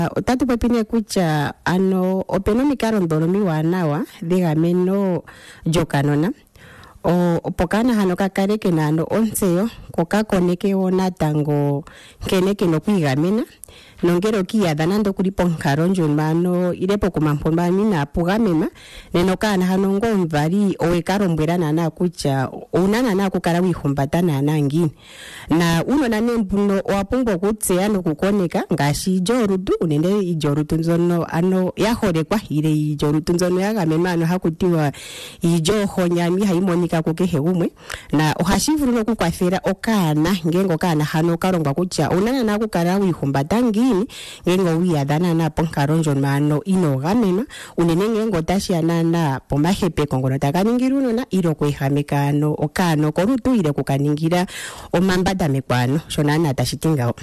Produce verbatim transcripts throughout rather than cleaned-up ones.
Otatu popine kutya ano opena omikalo ndhono miwanawa dhigameno lyokanona o opo kana hano kakale kena ano ontseyo ko kakoneke wo natango nkene kena okwiigamena nongele okiyadha nando kuli ponkalo ndjono ano ile pokuma mpono inapu gamenwa neno kana hano ngo omuvali owekalombwela nana kutya una nana okukala wiihumbata nana ngini na uunona ne mbuno owapumbwa okutseya nokukoneka ngaashi ilyolutu unene ilyolutu nzono ano yaholekwa ile ilyolutu nzono yagamenwa ano hakutiwa ilyoohonyami hayi monika ku kehe gumwe na ohashi vulu okukwathela okana ngenge okana hano kalongwa kutya una nana okukala wiihumbata ngini ngenge wiyadha nana ponkalo ndjono ano inogamenwa unene ngenge otashiya nana pomahepeko ngono taka ningira uunona ile okweehameka ano okano kolutu ile kukaningira omambandameko ano sho nana tashiti ngawo.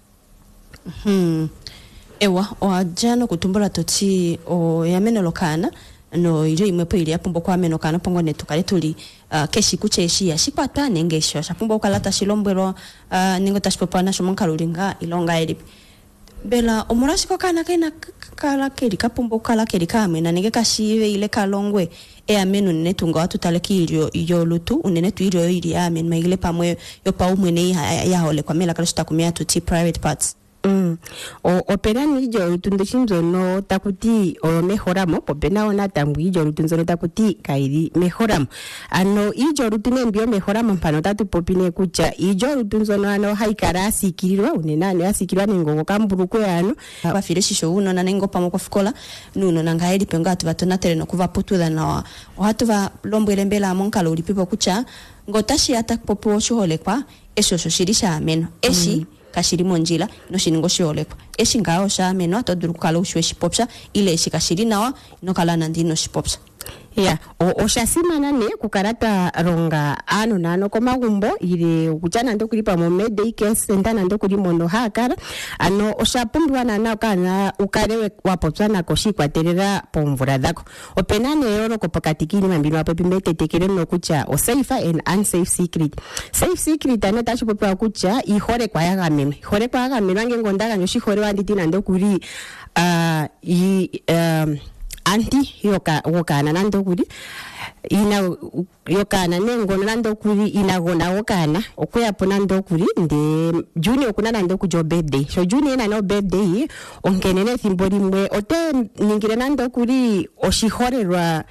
Hmm. Ewa ojano kutumbula toti o yameno lokana no ile imwepo ile yapumbo kwa meno kana pongo netu kale tuli uh, keshi kucheshi ya shikwata nengesho shapumbo kalata shilombero uh, ningo tashipopana shomonkalulinga ilonga elipi bela omurashi ko kana kaina kala keri kapumbo kala keri kame na nenge kashive ile kalongwe e amenu netunga watu taleki ilio iyo lutu unene tu ilio ili amen maile pamwe yo pa umwene ya, ya hole kwa mela kalishita kumia tuti private parts. Mm. O opena ni jo lutunzo no takuti o mejoramo opena ona tangu ijo lutunzo no takuti kairi mejoramo ano ijo lutune mbio mejoramo mpano tatu popine kucha ijo lutunzo no ano haikara asikirwa unena ano asikirwa ningo kamburukwe ano bafire shisho uno na nengo pamo kofikola nuno na ngaeli penga atu batona tele no kuva putuda na watu va lombwele mbela monkalo ulipipo kucha ngotashi ata popo shuhole kwa esho shoshirisha ameno eshi mm. kashiri monjila no shiningo shiolekwa eshi ngao sha meno atoduru kala ushwe shipopsha ile eshi kashiri nawa no kala nandino shipopsha ya o oshasima nane kukarata ronga ano nano komagumbo ile kuchana ndo kulipa mo midday care center nando kuli mono hakara ano oshapumbiwa nana kana ukalewe wapopsha nako shikwatelera pomvula dhako opena ne yoro kopakati kini mambino apepi metetekele no kucha o safe and unsafe secret safe secret ane tashi popwa kucha ihore kwa yagameno ihore kwa yagameno ngengo ndaga nyoshi hore wanditi nando kuli uh, i um, anti yoka wokana nando kuli ina yokana nengo nando kuli inagona wokana okuya pona ndo kuli nde juni okuna nando ku jo birthday so juni ena no birthday onkenene thimbo limwe ote ningire nando kuli oshihorerwa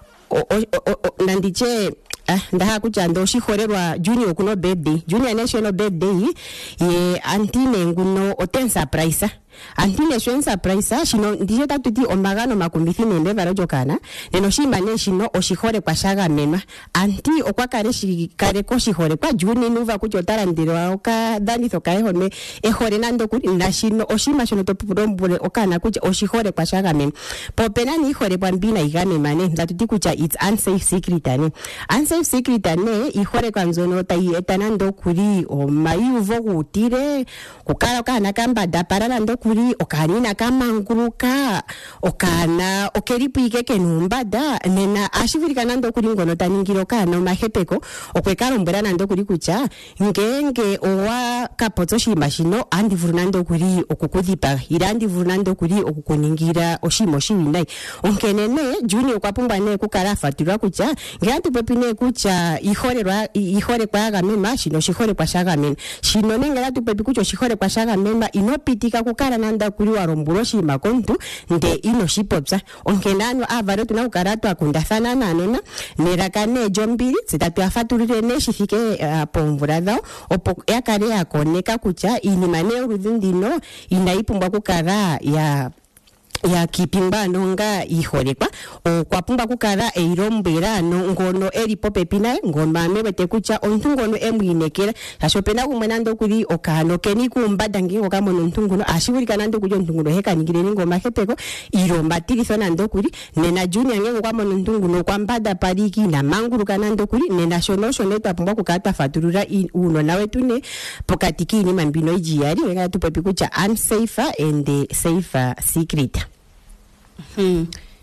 nandiche ah ndaha kucha ndo shihorerwa juni okuno birthday juni national birthday ye anti nenguno oten surprise antine shwen surprise shino ndiye tatuti omagano makumbithi nende baro kana neno shimane shino oshihore kwa shaga menwa anti okwakare shikare ko shihore kwa juni nuva kuchotara ndiro oka danitho kae hone ehore nando kuri na shino oshima shino topurombure okana kucha oshihore kwa shaga menwa popena ni ihore bwambina igame mane ndatuti kucha it's unsafe secret ane unsafe secret ane ihore kwa nzono tai etanando kuri o mayuvo gutire kukara kana kamba dapara nando kuri okanina kamanguruka okana okeripike kenumbada nena ashifirika nando kuri ngono taningiro kana mahepeko okwekalombera nando kuri kucha ngenge owa kapotso shimashino andi vurunando kuri okukudhipa irandi vurunando kuri okukuningira oshimo shiwinai onkenene juni okwapumba ne kukala fatura kucha ngantu popine kucha ihorerwa ihore kwa gamema shino shihore kwa shagamena shino nenga tu pepi kucho shihore kwa shagamena inopitika kukala nanda kuri warombulo shima kontu nde ino shipopsa onkenano avaro tuna ukaratu akundathana nanena nerakane jombiri zitatu afaturire ne shifike uh, pomvura dhao opo yakare yakoneka kucha inimane urudhindino inaipumbwa kukara ya ya kipimba nonga ihorekwa o kwapumba kukara eirombera no ngono eripo pepina ngono amebete kucha ontungono emwinekera ashopena kumwenando kuri okano keni kumbada ngingo kama ntungono ashibulika nando kujo ntungono heka ningire ngoma hepeko iromba tiriso nando kuri nena junior ngengo kama ntungono kwambada pariki na manguru kanando kuri nena shonosho neta pumba kukata faturura uno nawe tune pokatiki ni mambino ijiyari ngaka tupepi kucha unsafer and safer secret. Hmm.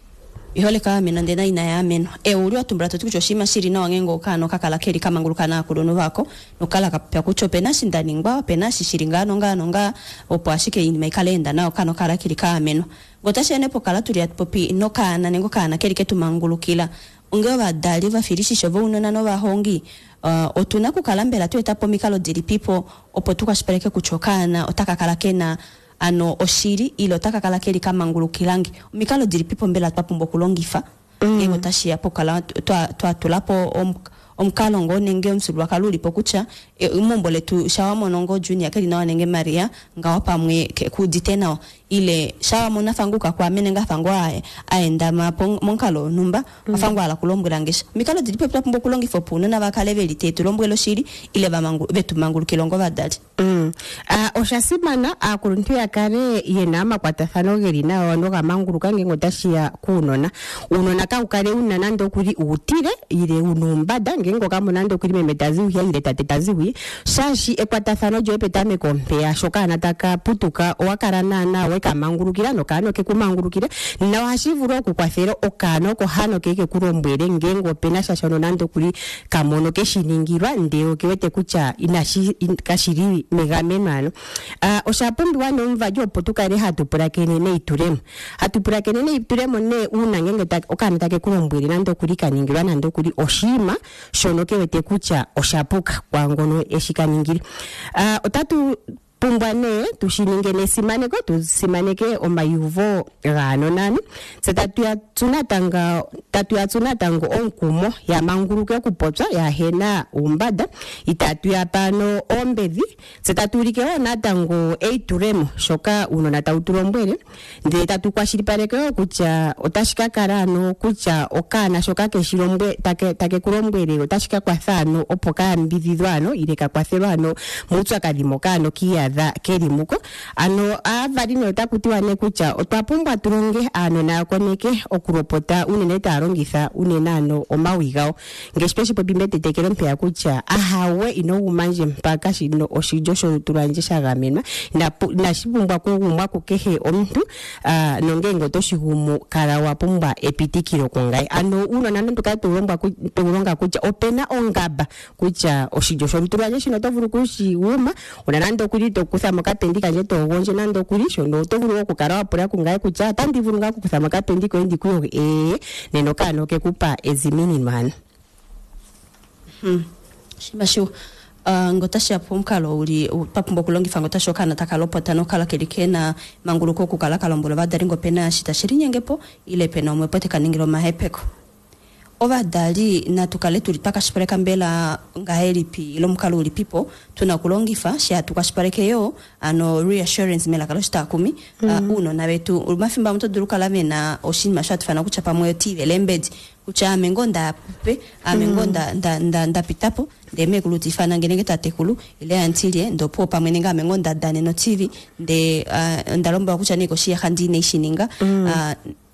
ihole ka ameno ndena ina ya ameno e uri watumbura toti kuchoshima shiri na wangengo kano kakala keri kama ngulukana kudono wako nokala kapya kucho penashi ndani ngwa penashi shiringano ngano nga opo ashike ini maikalenda nao kano kala keri ka ameno gotashe nepo kala turi atpopi no kana nengo kana keri ketu mangulukila unge wa dali va firishi shovo unona no wa hongi uh, otuna kukalambela tu etapo mikalo diri people opo tukashipeleke kuchokana otaka kala kena ano oshiri ilo taka kala keri kama ngulukilangi mikalo diri pipo mbela twapumbo kulongifa mm. Ego tashi yapo kala twa twa tulapo om omkalo ngone nge msulwa kaluli pokucha e, umombole tu shawamo nongo junior kali na nenge Maria ngawapa mwe kuditena ile shawamo nafanguka kwa menenga fangwa aenda mapong monkalo numba mm. afangwa ala kulombwelangesha mikalo diri pipo twapumbo kulongifa puna na bakaleveli tetu lombwelo shiri ile bamangu betu mangulu kilongo badali mm. uh, oshasimana akuluntu uh, yakare yena amakwatathano geri nawo noga mangulu kange ngotashia kunona unona ka ukare unana ndo kuri utire ile unumbada ngengo kama nando kuri memetazi uya ile tatetazi wi shashi ekwatathano jo petame kompea shoka nataka putuka owakarana na weka mangulukira no kano ke kumangulukira na washivuro okukwathero okano ko hano keke kurombwere ngengo pena shashono nando kuri kamono ke shiningirwa ndeo kewete kucha inashi in, kashiri megamenano uh, oshapumbiwa nomva jo potuka re hatupura kenene ituremo hatupura kenene ituremo ne una ngenge tak okana take kurombwere nando kuri kaningirwa nando kuri oshima shono kewete kucha oshapuka kwa ngono eshikaningiri uh, otatu pumbwane tushiningene simaneko tusimaneke omayuvo gano nani setatu ya tunatanga tatu ya tunatango onkumo ya manguluke kupotsa ya hena umbada itatu ya pano ombedhi setatu like ona tango eituremo shoka uno na tauturombwere ndi tatu kwashiripareke kucha otashika karano kucha okana shoka keshirombwe take take kurombwere otashika kwathano opoka mbidhidwano ileka kwatherano mutsa kadimokano kia dha kerimuko ano avarino takutiwa nekucha otwapumbwa turonge ano na koneke okuropota unene tarongitha unene ano omawigao ngespeci popimete tekero mpya kucha ahawe ino umanje mpaka shino oshijosho turanje shagamenwa na na shipumbwa ko gumwa kukehe omuntu uh, nongengo toshigumu kala wapumbwa epitikiro kongai ano uno nando tukaturonga kuronga kucha opena ongaba kucha oshijosho turanje shino tovuru kushiguma unanando kulito kuthama kapendika jeto wonje nando kulisho no tovuru okukara apura kungaye kucha tandi vurunga kuthama kapendiko ndi kuyo eh neno kano ke kupa ezimini man hmm shimashu uh, ngotasha pomkalo uli papumbo kulongi fango shoka na takalopota no kala kelikena manguluko kukala kalombola badaringo pena shita shirinyengepo ile pena umwepote kaningiro mahepeko ova dali na tukale tulipaka shipeleka mbela ngaheli pi ilo mkalo uli pipo tunakulongifa shia tukashipeleke yo ano reassurance mela kalo shita kumi mm -hmm. uh, uno na betu ulmafimba mto duruka lame na oshini mashatu fana kuchapa mwe tive lembedi kucha amengonda pupe amengonda mm. nda nda nda pitapo ndeme kuluti fana ngenenge tatekulu ile antilie ndo popa mwenenga amengonda dane no tv nde uh, ndalomba kucha niko shia handi nationinga mm. uh,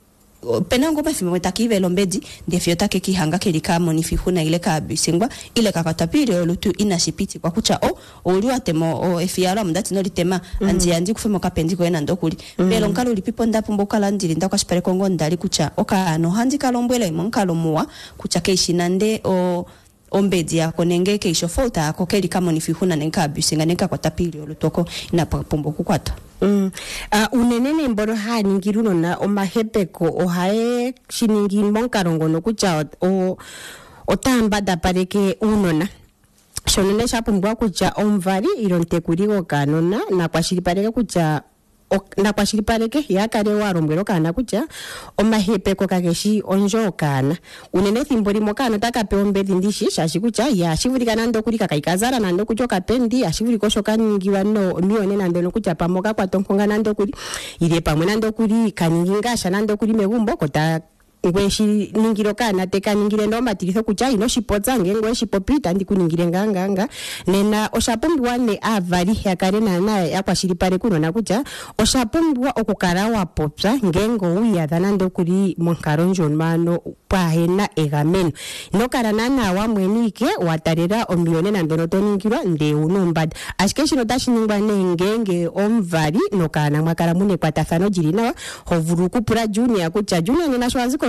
penango bafime metakive lombedi ndefyo take kihanga kelikamo nifihuna ile kabisingwa ile kakatapire olutu inashipiti kwa kucha o oliwa temo o efiara mdati no litema mm -hmm. andi andi kufemo kapendiko ena ndokuli mm -hmm. Belo nkalo lipipo ndapo mbokala ndiri ndakwa shipare kongo ndali kucha oka no handi kalombwele monkalo muwa kucha keishinande o ombedi yako nenge keisho fota ako kelikamo nifihuna nenka bisinga nenka kwa tapire olutoko inapapumbo kukwata Mm. Uh, unenene mboro ha ningiruno na omahepeko ohae shiningi monkarongo no kucha o otamba da pareke unona shonene shapumbwa kucha omvari ironte kurigo kanona na kwashiri pareke kucha na kwashiri pareke yakare warombwero kana kucha omahepeko kakeshi onjo kana unene thimbori mokano takape ombedi ndishi shashi kucha ya shivurika nando kuri kakaikazara nando kucho kapendi ashivuriko shokaningiwa no mione nando no kucha pamoka kwa tonkonga nando kuri ile pamwe nando kuri kaningingasha nando kuri megumbo kota ngweshi ningiro kana teka ningire ndo matirizo kucha ino shipotsa ngengwe shipopita ndi kuningire nganganga nena oshapumbiwa ne avari yakarena na yakwashiri pare kuno na kucha oshapumbiwa okukara wapopsa ngengo uya dhanando kuri monkaronjo mano pahena egameno no karana na wamwenike watarera omione na ndono toningirwa nde unombad ashikeshi no tashiningwa nengenge omvari no kana mwakara mune kwatathano jirina hovuru kupura junior kucha junior nena shwaziko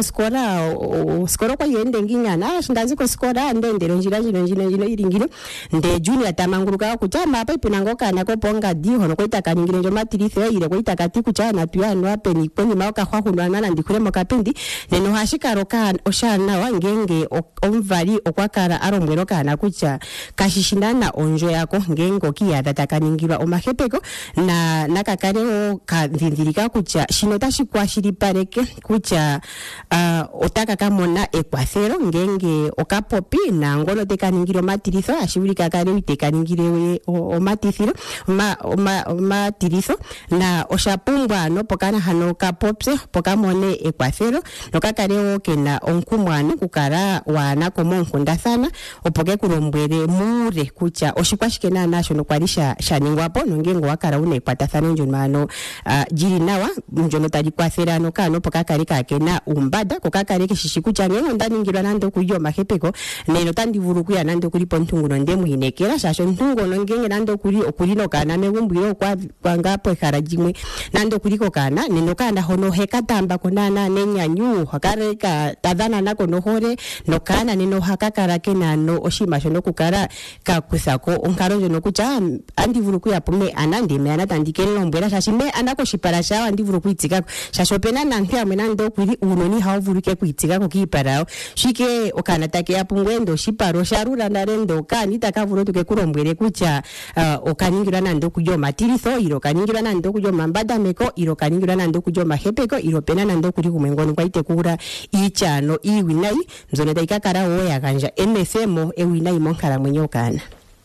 skora skora kwa yende nginyana shindazi ko skora ndendero njira njino njino njino iringiro nde junior tamanguruka kuchama apa ipinango kana ko ponga di hono koita kaningire njo matirithe ile koita kati kuchana tuyano apeni kwenye maoka kwa hunwana na ndikure mokapendi neno hashikaro kan oshana wangenge omvari okwakara aromwero kana kucha kashishindana onjo yako ngengo kiya datakaningirwa omahepeko na nakakareo kadhindirika kucha shinota shikwashiri pareke kucha uh, otaka kamona ekwathero ngenge okapopi na ngono tekaningiro matiritho ashibulika kare tekaningire o matithiro ma ma matirizo na oshapumbwa no pokana hano kapopse pokamone ekwathero no kakareo kena onkumwana kukara wana komonkundathana opoke kulombwere mure kucha oshikwashikena nasho no kwarisha shaningwapo nongengo wakara une kwatathano njomano uh, jiri nawa njono tadi kwathera no kano pokakari kakena umbada kokakari kishikucha ngengo ndaningirwa nando kuyo mahepeko neno tandivuru kuya nando kuri pontunguno ndemu hinekera shasho ntungono ngenge nando kuri okurino kana megumbiro kwa kwangapo ekarajimwe nando kuriko kana neno kana hono hekatamba konana nenyanyu hakare ka tadana nako no hore no kana neno hakakara kena no oshimasho no kukara kakusako onkaronjo no kucha andivuru kuya pume anande me anatandikere lombera shashime anako shipara shawa andivuru kuitika shashopena nanthia mwenando kuri unoni havuruke kuitika ko kiparao shike okana take apungwendo shiparo sharura narendo kani takavuro tuke kurombwere kucha uh, okaningira nando kujo matiritho iro kaningira nando kujo mambada meko iro kaningira nando kujo mahepeko iro pena nando kuri kumengoni kwaite kura ichano iwinai mzone daikakara oya kanja emefemo ewinai monkara mwenyokana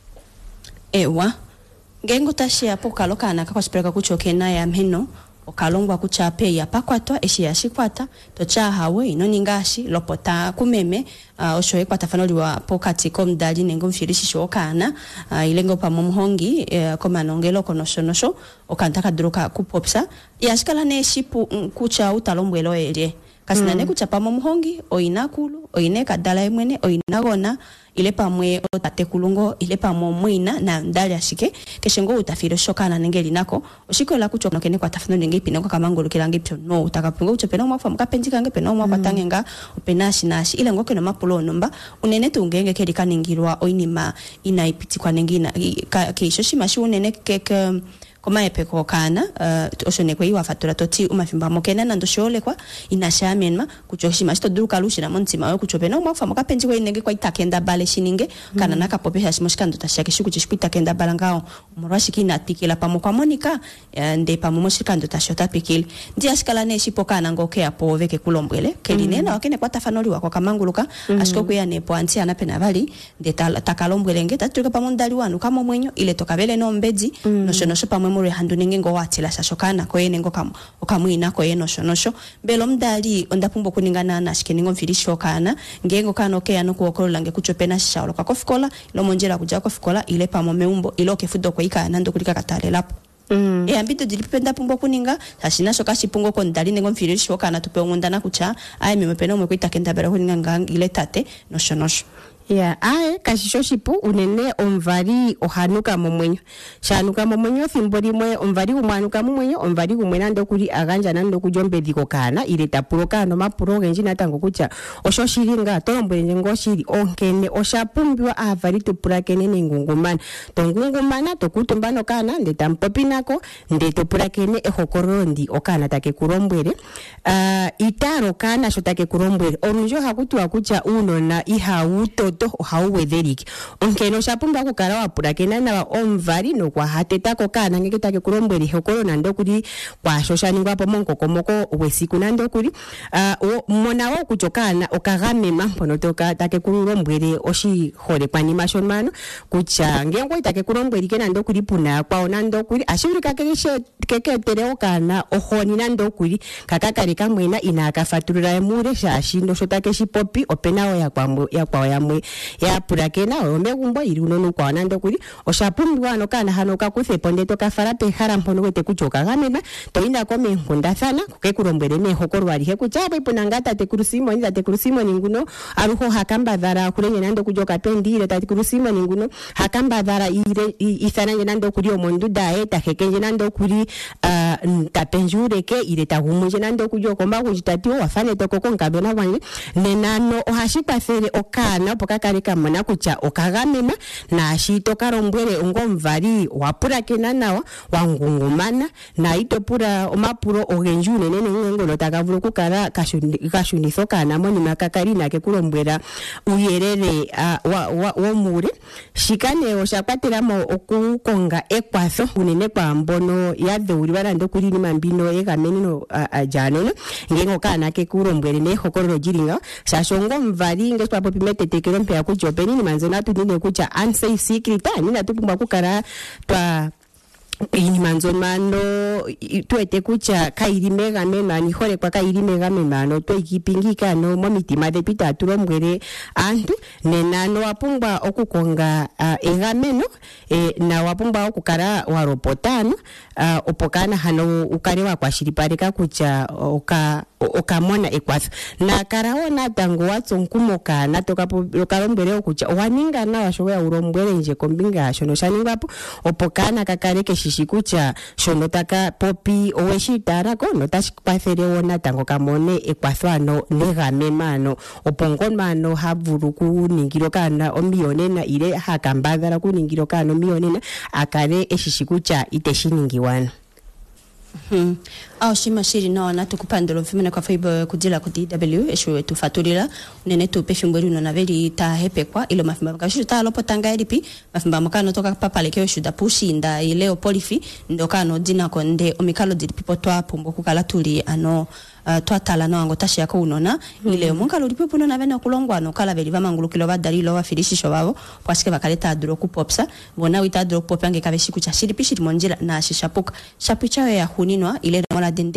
ewa ngengo tashia pokalo kana kakwasipeleka kuchokena ya mhino okalongwa kuchape ya pakwatwa eshi ya shikwata tocha hawe inoningashi lopota kumeme uh, oshoe kwa tafanoli wa pokati komdali nengo mfirishi shokana uh, ilengo pa momhongi uh, koma nongelo konoshonosho okantaka duruka kupopsa yashikala ne shipu um, kucha utalombwelo elie kasina mm. ne kuchapa momhongi oinakulu oineka dala emwene oinagona ile pamwe otatekulungo ile pamwe mwina na ndali ashike keshengo utafiro shokana nengeli nako oshiko la kucho nokene kwa tafino nenge pinako kamangolo kilange pyo no utakapunga uchopena mwafa mkapenjika nge pena mwafa tangenga openashi nashi ile ngoke no mapulo nomba unene tungenge keli kaningirwa oinima inaipiti kwa nengina keisho shimashi unene keke koma epeko kana uh, oshone kwa iwa fatura toti umafimba mokena nando shole kwa inashamenma kuchoshima shito duruka lushi na montima we kuchopena umwafa mkapenji kwa inenge kwa itakenda bale shininge mm. kana naka pope hashimoshikando tashake shuku chishku itakenda bala ngao umurwashi kina pikila pamo kwa monika nde pamo moshikando tashota pikili ndi ashikala ne shipoka na ngoke apo veke kulombwele kelinena mm. wakene kwa tafanoli wako kamanguluka mm. ashiko kuya nepo anti anapena bali nde takalombwele nge tatuka pamo ndali wanu kamo mwenyo ile tokabele no mbedi mm. no shono shopa muri handu ningengo watila shashokana ko yenengo kam okamwina ko yeno shonosho belo mdali ondapumbo kuningana na shikeningo mfirisho kana ngengo kano ke ano kuokolola nge kuchopena shawlo kwa kofikola lo monjera kuja kofikola ile pamo meumbo iloke fudo ko ika nando kulika katale lapo mm. e ambito dilipenda pumbo kuninga hashina shoka shipungo ko ndali nengo mfirisho kana tupe ngondana kucha ai memepena umwe kuita kenda bera kuninga ngang ile tate no shonosho ya ae kashisho shipu unene omvari ohanuka momwenyo shanuka momwenyo thimbori mwe omvari umwanuka momwenyo omvari umwena ndo kuri aganja nando kujombediko kana ile tapuro kana mapuro genji natango kucha osho shiringa tolombwe ngo shiri onkene oshapumbiwa avari tupura kene ngungumana tongungumana tokutumbano kana ndetampopinako ndetopura kene ehokorondi okana take kurombwere uh, itaro kana shotake kurombwere orunjo hakutu akucha unona ihauto to hauwetheriki onkeno shapumba kukara wapura kenana wa omvari no kwa hateta ko kana ngeke take kurombwere hokoro nando kuri kwa shoshaningwa po monko komoko wesiku nando kuri uh, mona wo kuchokana okagamema mpono toka take kurombwere oshi hore pani mashonmano kucha ngengo itake kurombwere kenando kuri puna kwa onando kuri ashirika keshe keke tereo kana ohoni nando kuri kakakari kamwena ina akafaturira emure shashi ndo shotake shipopi openao ya kwambo ya kwa yamwe ye ya purakena omegumbo iri unono kwa nando kuri oshapumbiwa no kana hano kakuthe ponde to kafala pehala mpono wete kuchoka gamema to inda ko menkundathana kuke kulombwele mehokorwa lihe kuchapa ipunanga tate kurusimo ni tate kurusimo ninguno aruho hakambadhara kulenye nando kujoka pendire tate kurusimo ninguno hakambadhara ire ithana nando kuri omonduda eta hekenje nando kuri uh, tapenjure ke ire tagumuje nando kujoka mba kunjitatio wafane toko konkabena wanye nenano ohashikwathele okana pokakale kamona kucha okagamema na shito karombwele ongomvari wapurakena nawa wangungumana na itopura omapuro ogenjune nene ngono takavulu kukala kashunitho kana moni makakari na kekulombwela uyerere uh, wa, wa, wa mure shikane oshakwatelamo okukonga ekwatho unene kwa mbono yadheuri balando kuli mambino egamenino uh, ajanono ngengo kana kekulombwele ne hokororo jiringa shashongo mvari ngeswa popimete tekero mpya kujopeni ni manzona tudine kucha unsafe secret ani na tupumba kukara twa ini manzomano tuete kucha kairi mega mema ni hore kwa kairi mega mema no to ikipingika no momitima de pita tulombwele antu nenano wapumba okukonga uh, egameno e, na wapumba okukara waropotano uh, opokana hano ukare wa kwashiripareka kucha oka okamona ekwatho na karaona tango watsonkumoka na tokapo lokalombele okucha waninga na washoya urombwele nje kombinga shono shaningapo opokana kakareke shishikucha shono taka popi oweshitarako no tashikwathele wona tango kamone ekwatho ano negamemano opongonmano havulu kuningiro kana omionena ile hakambadhala kuningiro kana omionena akale eshishikucha iteshiningiwana. Hmm. Au shima shiri no na tukupandolo mfimene kwa faibo kujila ku D W esho tufaturira nene tupe fimbweru no naveli ta hepe kwa ilo mafimba kashu ta lopo tanga edipi mafimba mukano toka papa lekeo shuda pushi nda ileo polifi ndokano dina konde omikalo dilipipo twa pumbo kukala tuli ano uh, twatala no ango tashi yako unona mm-hmm. Ile munkalo lipipo no navena kulongwa no kala veli vama ngulukilo badali lo wafirishisho babo pwasike bakaleta adro kupopsa bona wita adro kupopange kabeshi kucha shiripi shiri monjila na shishapuka shapu chawe ya huninwa ile mola dende